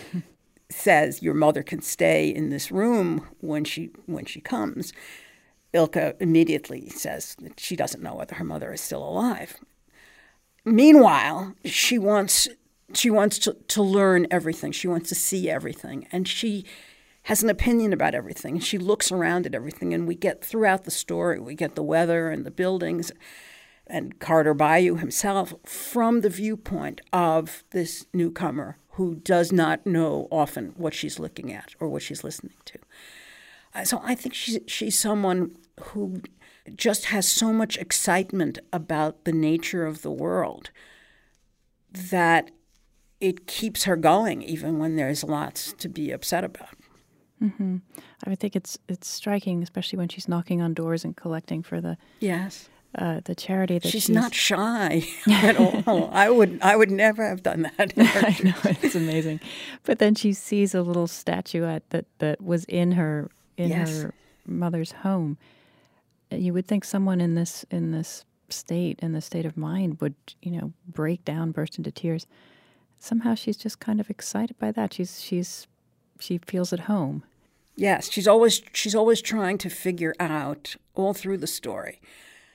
says, your mother can stay in this room when she when she comes, Ilke immediately says that she doesn't know whether her mother is still alive. Meanwhile, she wants she wants to, to learn everything. She wants to see everything. And she has an opinion about everything. And she looks around at everything. And we get throughout the story, we get the weather and the buildings and Carter Bayou himself from the viewpoint of this newcomer who does not know often what she's looking at or what she's listening to. So I think she's, she's someone who just has so much excitement about the nature of the world that it keeps her going even when there's lots to be upset about. Mm-hmm. I would think it's it's striking, especially when she's knocking on doors and collecting for the yes uh, the charity that she's, she's not shy at all. I would I would never have done that. I know, it's amazing. But then she sees a little statuette that, that was in her in yes. her mother's home. You would think someone in this in this state, in this state of mind, would you know break down, burst into tears. Somehow she's just kind of excited by that. She's she's she feels at home. Yes, she's always she's always trying to figure out all through the story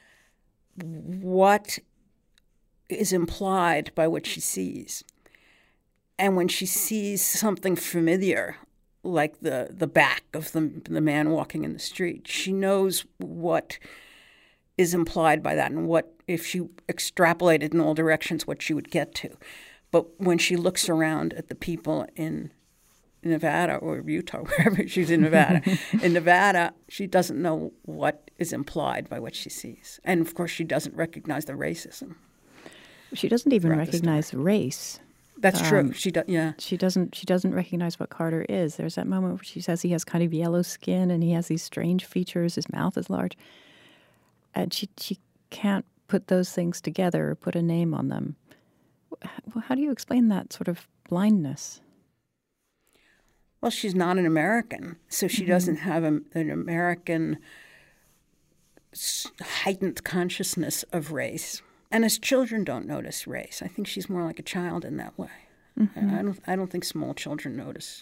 what is implied by what she sees. And when she sees something familiar, like the, the back of the, the man walking in the street, she knows what is implied by that and what, if she extrapolated in all directions, what she would get to. But when she looks around at the people in Nevada or Utah, wherever she's in Nevada, in Nevada, she doesn't know what is implied by what she sees. And, of course, she doesn't recognize the racism. She doesn't even recognize race. That's um, true. She does. Yeah. She doesn't. She doesn't recognize what Carter is. There's that moment where she says he has kind of yellow skin and he has these strange features. His mouth is large, and she she can't put those things together or put a name on them. Well, how do you explain that sort of blindness? Well, she's not an American, so she mm-hmm. doesn't have a, an American heightened consciousness of race. And as children don't notice race, I think she's more like a child in that way. Mm-hmm. I don't. I don't think small children notice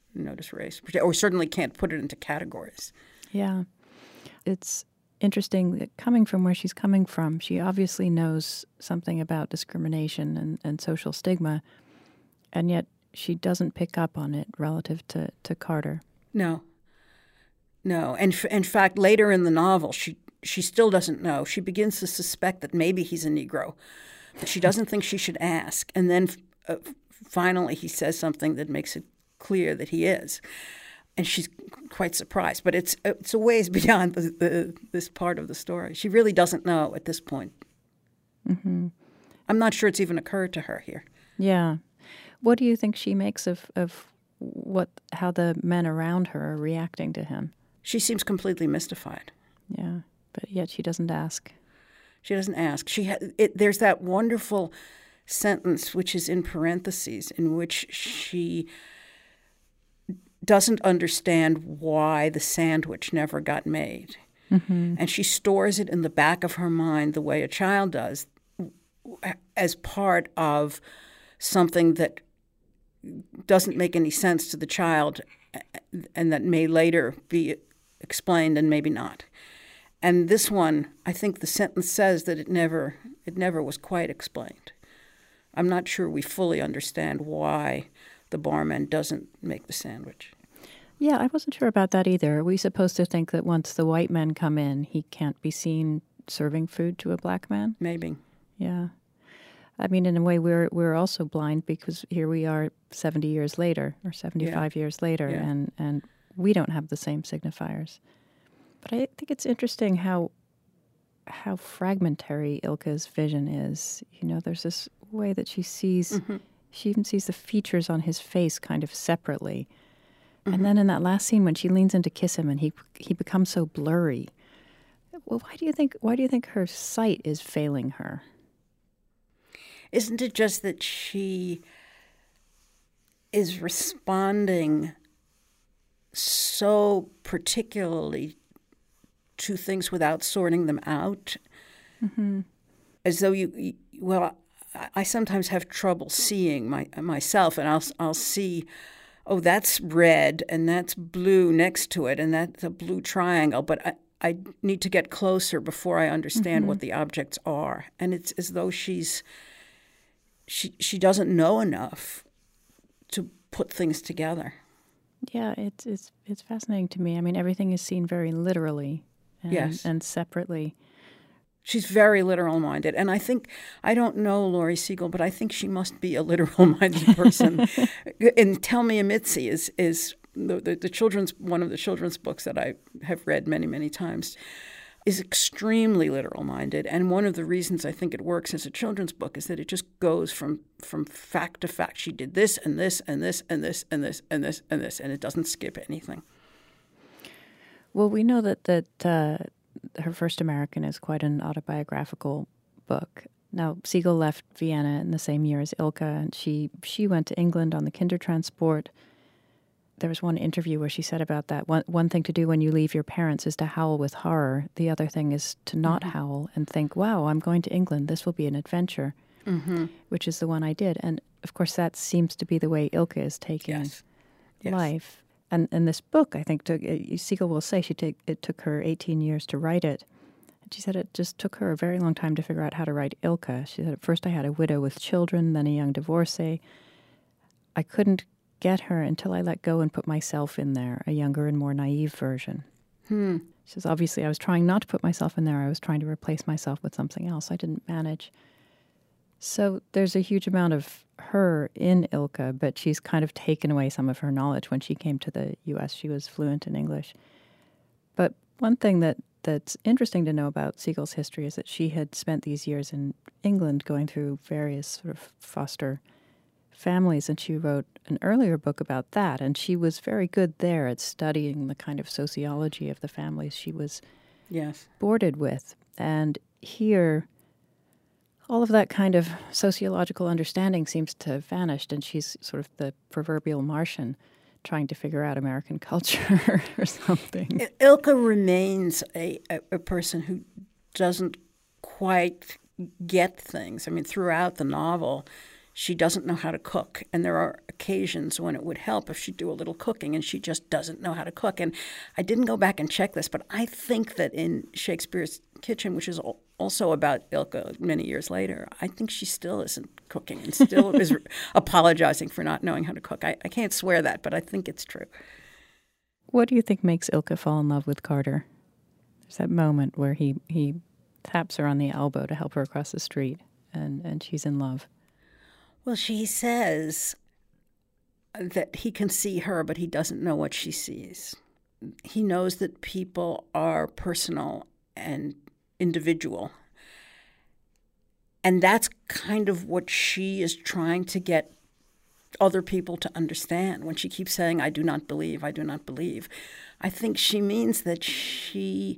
notice race, or certainly can't put it into categories. Yeah. It's interesting that coming from where she's coming from, she obviously knows something about discrimination and, and social stigma, and yet she doesn't pick up on it relative to, to Carter. No. No. And f- in fact, later in the novel, she, she still doesn't know. She begins to suspect that maybe he's a Negro, but she doesn't think she should ask. And then uh, finally he says something that makes it clear that he is. And she's quite surprised. But it's it's a ways beyond the, the, this part of the story. She really doesn't know at this point. Mm-hmm. I'm not sure it's even occurred to her here. Yeah. What do you think she makes of, of what how the men around her are reacting to him? She seems completely mystified. Yeah, but yet she doesn't ask. She doesn't ask. She ha- it, there's that wonderful sentence, which is in parentheses, in which she doesn't understand why the sandwich never got made. Mm-hmm. And she stores it in the back of her mind the way a child does, as part of something that doesn't make any sense to the child and that may later be explained and maybe not. And this one, I think the sentence says that it never it never was quite explained. I'm not sure we fully understand why the barman doesn't make the sandwich. Yeah, I wasn't sure about that either. Are we supposed to think that once the white men come in, he can't be seen serving food to a black man? Maybe. Yeah. I mean, in a way, we're we're also blind because here we are seventy years later or seventy-five yeah. years later, yeah. and, and we don't have the same signifiers. But I think it's interesting how how fragmentary Ilka's vision is. You know, there's this way that she sees, mm-hmm. she even sees the features on his face kind of separately. Mm-hmm. And then in that last scene when she leans in to kiss him and he he becomes so blurry. Well, why do you think why do you think her sight is failing her? Isn't it just that she is responding so particularly to things without sorting them out? Mm-hmm. As though you, well, I sometimes have trouble seeing my myself, and I'll I'll see, oh, that's red and that's blue next to it, and that's a blue triangle, but I, I need to get closer before I understand mm-hmm. what the objects are. And it's as though she's she she doesn't know enough to put things together. Yeah, it's it's it's fascinating to me. I mean, everything is seen very literally and, yes. and separately. She's very literal-minded. And I think, I don't know Laurie Segall, but I think she must be a literal-minded person. And Tell Me a Mitzi is is the, the, the children's one of the children's books that I have read many, many times, is extremely literal-minded. And one of the reasons I think it works as a children's book is that it just goes from, from fact to fact. She did this and this and this and this and this and this and this, and it doesn't skip anything. Well, we know that that uh, Her First American is quite an autobiographical book. Now, Segall left Vienna in the same year as Ilka, and she she went to England on the Kindertransport. There was one interview where she said about that, one, one thing to do when you leave your parents is to howl with horror. The other thing is to not mm-hmm. howl and think, wow, I'm going to England. This will be an adventure, mm-hmm. which is the one I did. And, of course, that seems to be the way Ilka is taking yes. Yes. life. And in this book, I think, took, Segall will say she take, it took her eighteen years to write it. And she said it just took her a very long time to figure out how to write Ilka. She said, at first I had a widow with children, then a young divorcee. I couldn't get her until I let go and put myself in there, a younger and more naive version. Hmm. She says, obviously, I was trying not to put myself in there. I was trying to replace myself with something else. I didn't manage. So there's a huge amount of her in Ilka, but she's kind of taken away some of her knowledge. When she came to the U S, she was fluent in English. But one thing that, that's interesting to know about Segall's history is that she had spent these years in England going through various sort of foster families, and she wrote an earlier book about that, and she was very good there at studying the kind of sociology of the families she was yes. boarded with. And here, all of that kind of sociological understanding seems to have vanished, and she's sort of the proverbial Martian trying to figure out American culture or something. Ilka remains a, a, a person who doesn't quite get things. I mean, throughout the novel, she doesn't know how to cook. And there are occasions when it would help if she'd do a little cooking, and she just doesn't know how to cook. And I didn't go back and check this, but I think that in Shakespeare's Kitchen, which is also about Ilke many years later, I think she still isn't cooking and still is apologizing for not knowing how to cook. I, I can't swear that, but I think it's true. What do you think makes Ilke fall in love with Carter? There's that moment where he, he taps her on the elbow to help her across the street, and, and she's in love. Well, she says that he can see her, but he doesn't know what she sees. He knows that people are personal and individual. And that's kind of what she is trying to get other people to understand when she keeps saying, I do not believe, I do not believe. I think she means that she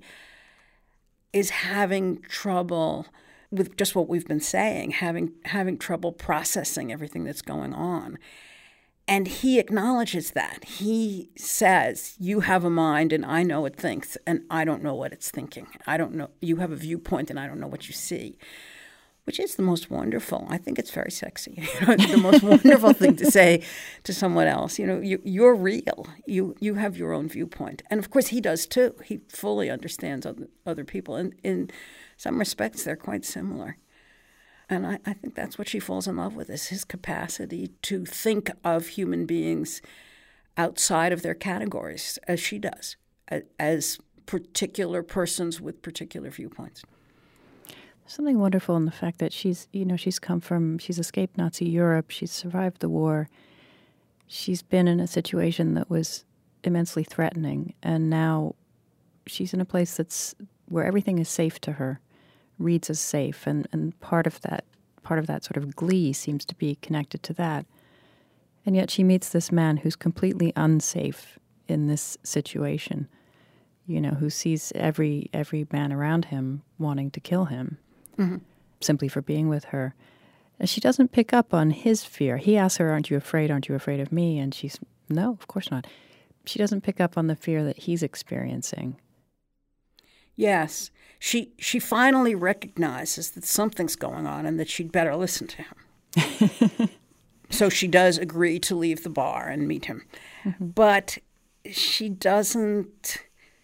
is having trouble with just what we've been saying, having having trouble processing everything that's going on. And he acknowledges that. He says, you have a mind and I know it thinks, and I don't know what it's thinking. I don't know. You have a viewpoint and I don't know what you see, which is the most wonderful. I think it's very sexy. You know, it's the most wonderful thing to say to someone else. You know, you, you're real. You you have your own viewpoint. And of course he does too. He fully understands other, other people. And in some respects, they're quite similar. And I, I think that's what she falls in love with, is his capacity to think of human beings outside of their categories, as she does, as particular persons with particular viewpoints. Something wonderful in the fact that she's, you know, she's come from, she's escaped Nazi Europe, she's survived the war, she's been in a situation that was immensely threatening, and now she's in a place that's where everything is safe to her, reads as safe, and, and part of that part of that sort of glee seems to be connected to that. And yet she meets this man who's completely unsafe in this situation, you know, who sees every every man around him wanting to kill him, mm-hmm. simply for being with her. And she doesn't pick up on his fear. He asks her, aren't you afraid? Aren't you afraid of me? And she's, no, of course not. She doesn't pick up on the fear that he's experiencing. Yes. She she finally recognizes that something's going on and that she'd better listen to him. So she does agree to leave the bar and meet him. Mm-hmm. But she doesn't,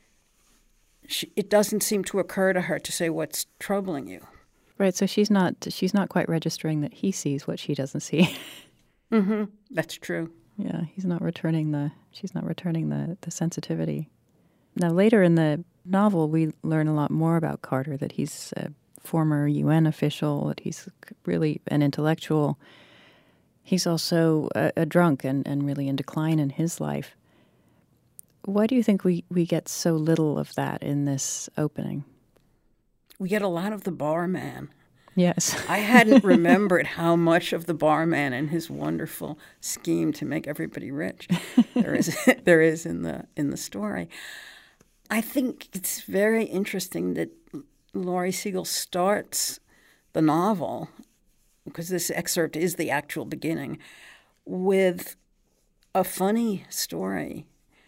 she, it doesn't seem to occur to her to say, what's troubling you? Right, so she's not she's not quite registering that he sees what she doesn't see. Mm-hmm. That's true. Yeah, he's not returning the, she's not returning the, the sensitivity. Now, later in the novel, we learn a lot more about Carter, that he's a former U N official, that he's really an intellectual. He's also a, a drunk and, and really in decline in his life. Why do you think we, we get so little of that in this opening? We get a lot of the barman. Yes. I hadn't remembered how much of the barman and his wonderful scheme to make everybody rich there is there is in the in the story. I think it's very interesting that Laurie Segall starts the novel, because this excerpt is the actual beginning, with a funny story.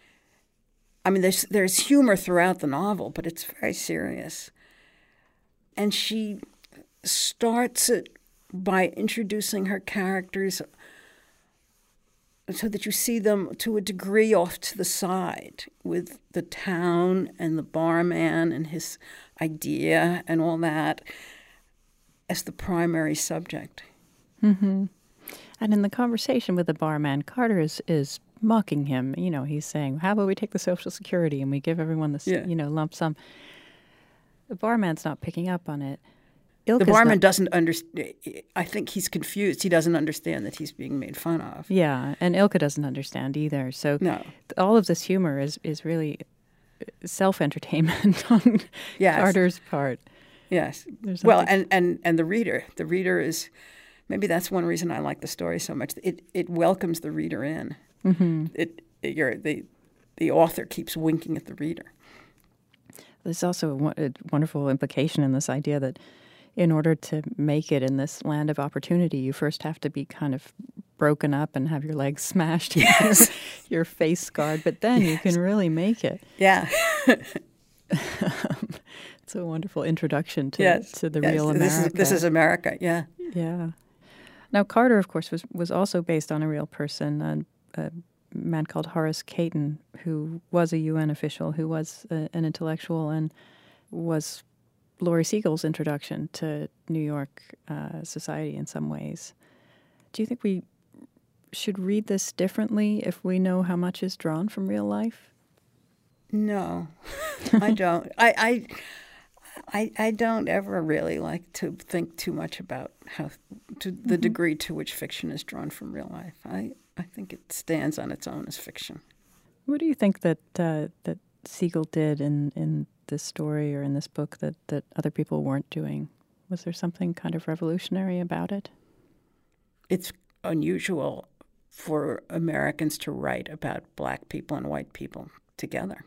I mean, there's there's humor throughout the novel, but it's very serious. And she starts it by introducing her characters so that you see them to a degree off to the side, with the town and the barman and his idea and all that as the primary subject. Mm-hmm. And in the conversation with the barman, Carter is, is mocking him. You know, he's saying, how about we take the Social Security and we give everyone this, yeah. you know, lump sum. The barman's not picking up on it. Ilke's the barman not... doesn't understand. I think he's confused. He doesn't understand that he's being made fun of. Yeah, and Ilke doesn't understand either. So no. all of this humor is, is really self-entertainment on yes. Carter's part. Yes. Well, and, and, and the reader. The reader is, maybe that's one reason I like the story so much. It it welcomes the reader in. Mm-hmm. It, it you're, the the author keeps winking at the reader. There's also a, a wonderful implication in this idea that in order to make it in this land of opportunity, you first have to be kind of broken up and have your legs smashed, yes. your, your face scarred, but then yes. you can really make it. Yeah. It's a wonderful introduction to, yes. to the yes. real America. This is, this is America, yeah. Yeah. Now, Carter, of course, was, was also based on a real person, a, a man called Horace Cayton, who was a U N official, who was a, an intellectual, and was Laurie Siegel's introduction to New York uh, society in some ways. Do you think we should read this differently if we know how much is drawn from real life? No, I don't. I, I, I, I don't ever really like to think too much about how, to the mm-hmm. degree to which fiction is drawn from real life. I, I think it stands on its own as fiction. What do you think that uh, that Siegel did in, in this story or in this book that, that other people weren't doing? Was there something kind of revolutionary about it? It's unusual for Americans to write about black people and white people together.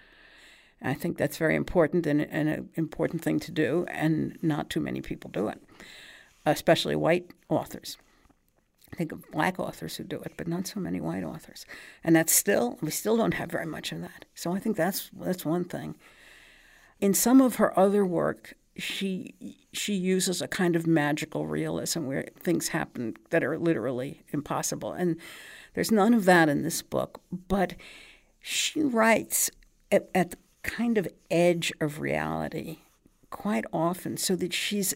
I think that's very important and, and an important thing to do, and not too many people do it, especially white authors. I think of black authors who do it, but not so many white authors. And that's still, we still don't have very much of that. So I think that's that's one thing. In some of her other work, she she uses a kind of magical realism where things happen that are literally impossible. And there's none of that in this book, but she writes at, at the kind of edge of reality quite often, so that she's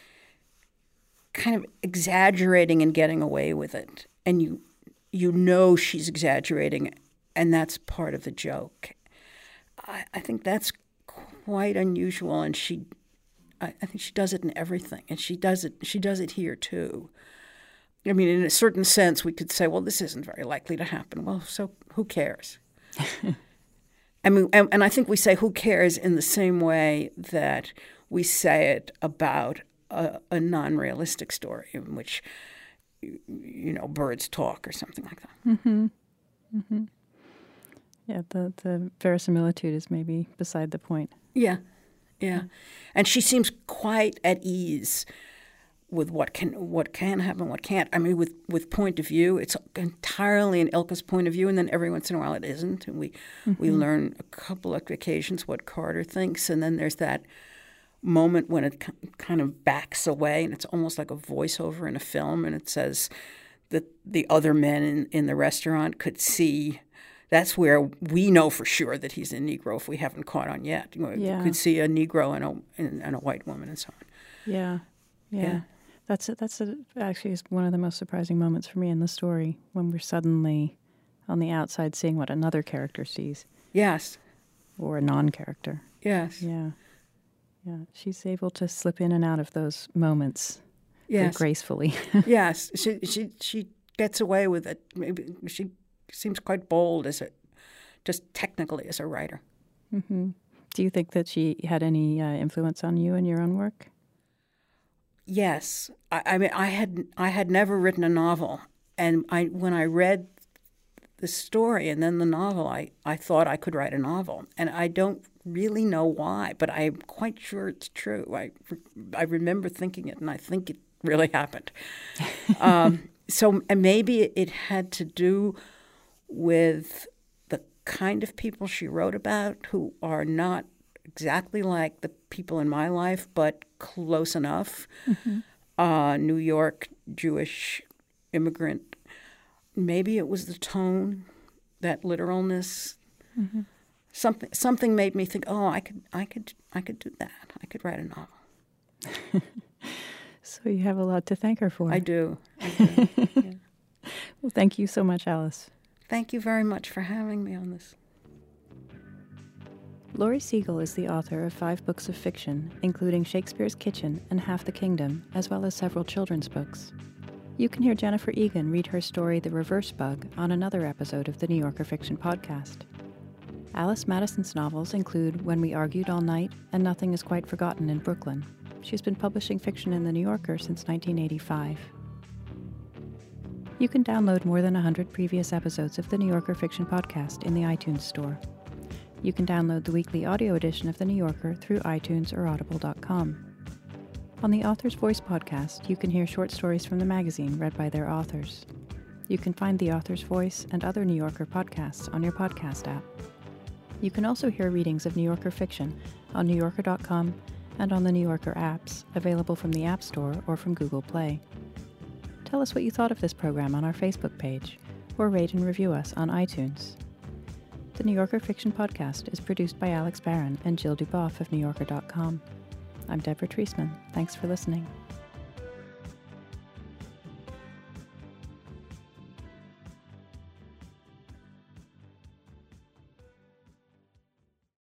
kind of exaggerating and getting away with it. And you you know she's exaggerating, and that's part of the joke. I, I think that's quite unusual, and she I, I think she does it in everything, and she does it she does it here too. I mean, in a certain sense, we could say, well, this isn't very likely to happen. Well, so who cares? I mean, and, and I think we say who cares in the same way that we say it about a, a non-realistic story in which, you know, birds talk or something like that. Mm-hmm. Mm-hmm. Yeah, the, the verisimilitude is maybe beside the point. Yeah, yeah. And she seems quite at ease with what can what can happen, what can't. I mean, with, with point of view, it's entirely in Ilka's point of view, and then every once in a while it isn't. And we mm-hmm. we learn a couple of occasions what Carter thinks, and then there's that moment when it kind of backs away, and it's almost like a voiceover in a film, and it says that the other men in, in the restaurant could see. That's where we know for sure that he's a Negro if we haven't caught on yet. You know, yeah. You could see a Negro and a, and, and a white woman and so on. Yeah, yeah. yeah. That's a, that's a, actually is one of the most surprising moments for me in the story, when we're suddenly on the outside seeing what another character sees. Yes. Or a non-character. Yes. Yeah. Yeah. She's able to slip in and out of those moments yes. very gracefully. Yes. She she she gets away with it. Maybe she seems quite bold as a, just technically as a writer. Mm-hmm. Do you think that she had any uh, influence on you in your own work? Yes, I, I mean, I had I had never written a novel, and I when I read the story and then the novel, I, I thought I could write a novel, and I don't really know why, but I'm quite sure it's true. I I remember thinking it, and I think it really happened. um, so and maybe it had to do with the kind of people she wrote about, who are not exactly like the people in my life, but close enough. Mm-hmm. Uh, New York, Jewish immigrant. Maybe it was the tone, that literalness. Mm-hmm. Something something made me think, oh, I could I could I could do that. I could write a novel. So you have a lot to thank her for. I do. I do. Yeah. Well, thank you so much, Alice. Thank you very much for having me on this. Laurie Siegel is the author of five books of fiction, including Shakespeare's Kitchen and Half the Kingdom, as well as several children's books. You can hear Jennifer Egan read her story The Reverse Bug on another episode of the New Yorker Fiction Podcast. Alice Madison's novels include When We Argued All Night and Nothing Is Quite Forgotten in Brooklyn. She's been publishing fiction in the New Yorker since nineteen eighty-five. You can download more than one hundred previous episodes of the New Yorker Fiction Podcast in the iTunes Store. You can download the weekly audio edition of The New Yorker through iTunes or audible dot com. On the Author's Voice podcast, you can hear short stories from the magazine read by their authors. You can find The Author's Voice and other New Yorker podcasts on your podcast app. You can also hear readings of New Yorker fiction on new yorker dot com and on the New Yorker apps, available from the App Store or from Google Play. To Tell us what you thought of this program on our Facebook page, or rate and review us on iTunes. The New Yorker Fiction Podcast is produced by Alex Barron and Jill Duboff of New Yorker dot com. I'm Deborah Treisman. Thanks for listening.